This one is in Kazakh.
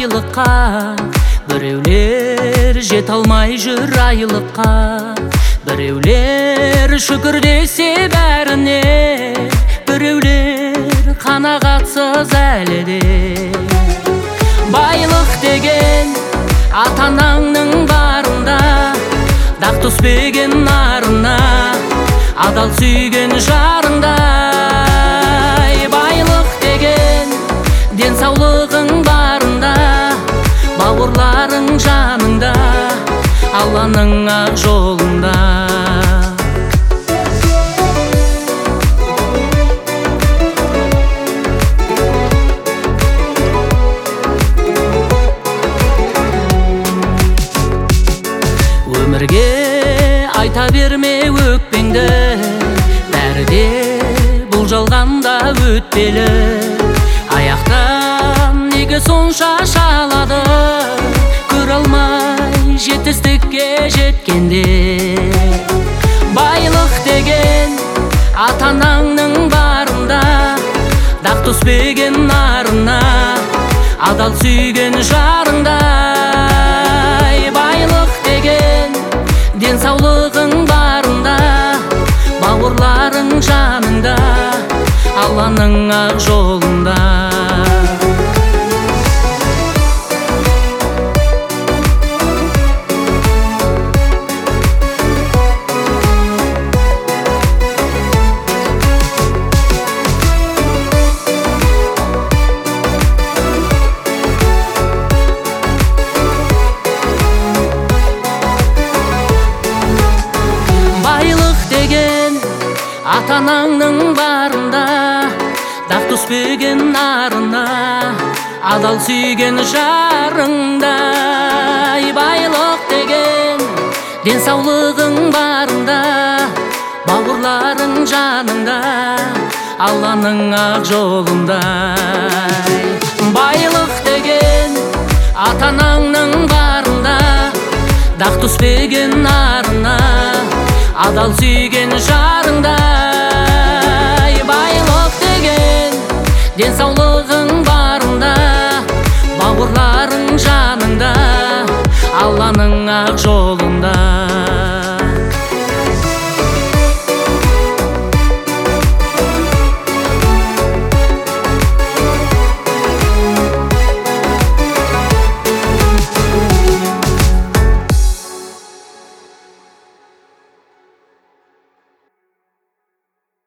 байлыққа, біреулер жете алмай жүр айлыққа. Біреулер шүкір десе бәріне, біреулер қанағатсыз әлі де. Байлық деген ата-анаңның барында, дақ түспеген нарына, адал сүйген жарыңдай. Байлық деген денсаулығың барында, бауырларың жаныңда, Алланың ақ жолында. Өмірге айта берме өкпеңді, бәрі де бұл жалғанда өтпелі. Аяқтан неге сонша шалады, көре алмай жетістікке жеткенде. Байлық деген ата-анаңның барында, дақ түспеген нарына, адал сүйген жарыңдай. Байлық деген денсаулығың барында, бауырларың жаныңда, Алланың ақ жолында. Ата-анаңның барында, дақ түспеген нарына, адал сүйген жарыңдай. Байлық деген денсаулығың барында, бауырларың жаныңда, Алланың ақ жолындай. Байлық деген ата-анаңның барында, дақ түспеген нарына, адал сүйген жарыңдай. Байлық деген денсаулығың барында, бауырларың жаныңда, Алланың ақ жолында.